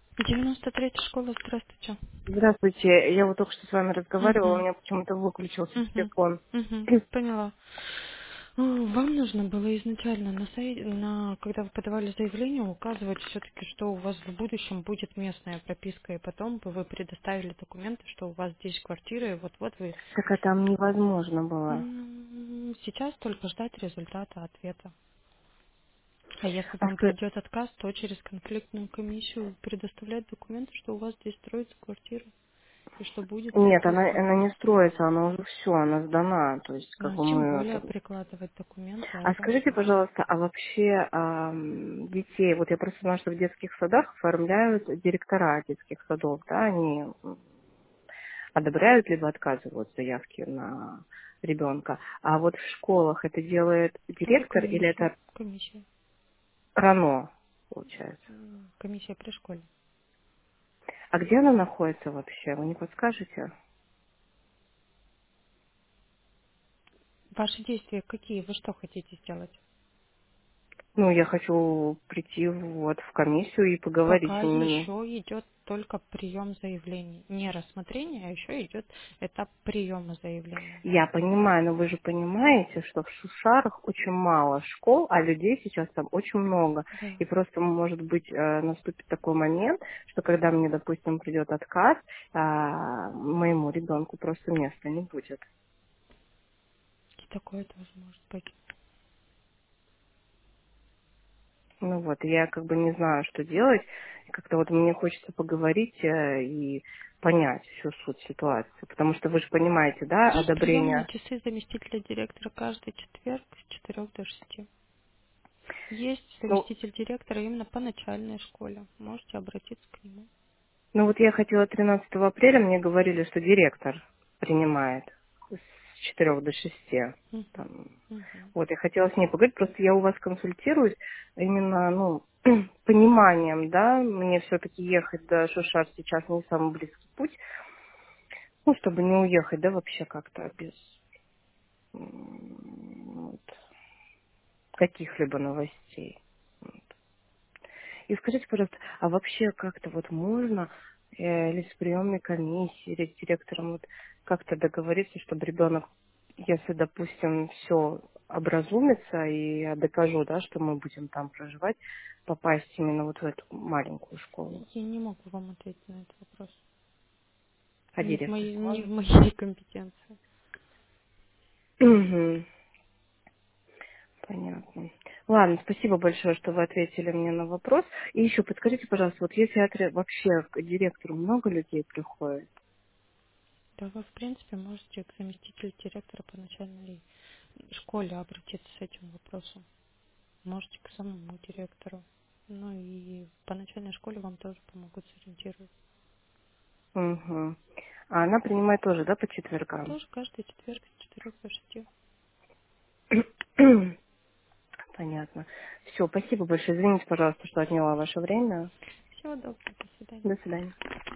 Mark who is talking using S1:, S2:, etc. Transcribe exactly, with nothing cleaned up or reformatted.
S1: девяносто третья школа, здравствуйте.
S2: Здравствуйте, я вот только что с вами разговаривала, у
S1: Угу.
S2: меня почему-то выключился
S1: Угу.
S2: телефон.
S1: Угу. Поняла. Ну, вам нужно было изначально на сайте, на, когда вы подавали заявление, указывать все-таки, что у вас в будущем будет местная прописка, и потом бы вы предоставили документы, что у вас здесь квартира, и вот-вот вы...
S2: Так а там невозможно было.
S1: М, Сейчас только ждать результата ответа. А если
S2: А
S1: вам
S2: что,
S1: придет отказ, то через конфликтную комиссию предоставлять документы, что у вас здесь строится квартира, и что будет
S2: нет, она,
S1: прописка.
S2: она не строится, она уже все, она сдана. То есть, как
S1: Ну,
S2: бы
S1: тем
S2: мы...
S1: более
S2: это-
S1: прикладывать документы о
S2: А
S1: том,
S2: скажите,
S1: что...
S2: пожалуйста, а вообще ам, детей, вот я просто знаю, что в детских садах оформляют директора детских садов, да, они м, одобряют либо отказывают заявки на ребенка. А вот в школах это делает
S1: Тоже
S2: директор или
S1: комиссия.
S2: это
S1: Комиссия.
S2: РАНО, получается?
S1: М, Комиссия при школе.
S2: А где она находится вообще? Вы не подскажете?
S1: Ваши действия какие? Вы что хотите сделать?
S2: Ну, я хочу прийти вот в комиссию и поговорить
S1: Пока
S2: с ними.
S1: еще идет только прием заявлений. Не рассмотрение, а еще идет этап приема заявлений.
S2: Я понимаю, но вы же понимаете, что в Шушарах очень мало школ, а людей сейчас там очень много.
S1: Да.
S2: И просто, может быть, э, наступит такой момент, что когда мне, допустим, придет отказ, а, моему ребенку просто места не будет.
S1: И такое тоже может быть.
S2: Ну вот, я как бы не знаю, что делать. И как-то вот мне хочется поговорить э, и понять всю суть ситуации. Потому что вы же понимаете, да,
S1: Есть приемные
S2: одобрение.
S1: часы заместителя директора каждый четверг с четырёх до шести. Есть
S2: Ну,
S1: заместитель директора именно по начальной школе. Можете обратиться к нему.
S2: ну вот я хотела тринадцатого апреля, мне говорили, что директор принимает с четырех до шести.
S1: Мгм.
S2: Там.
S1: Мгм.
S2: Вот, я хотела с ней поговорить, просто я у вас консультируюсь именно, ну, пониманием, да, мне все-таки ехать до Шушар сейчас не самый близкий путь, ну, чтобы не уехать, да, вообще как-то без м, вот, каких-либо новостей. И скажите, пожалуйста, а вообще как-то вот можно э, или с приемной комиссией, или с директором вот как-то договориться, чтобы ребенок, если, допустим, все образумится, и я докажу, да, что мы будем там проживать, попасть именно вот в эту маленькую школу.
S1: Я не могу вам ответить на этот вопрос.
S2: А
S1: Не в
S2: директор
S1: моей, не в
S2: сможет?
S1: моей компетенции.
S2: Мгм. Понятно. Ладно, спасибо большое, что вы ответили мне на вопрос. И еще подскажите, пожалуйста, вот если отре- вообще к директору много людей приходит?
S1: Да, вы, в принципе, можете к заместителю директора по начальной школе обратиться с этим вопросом. Можете к самому директору. Ну и по начальной школе вам тоже помогут сориентировать.
S2: Угу. А она принимает тоже, да, по четвергам?
S1: Тоже каждый четверг с четырех до шести.
S2: Понятно. Все, спасибо большое. Извините, пожалуйста, что отняла ваше время.
S1: Всего доброго, до свидания.
S2: До свидания.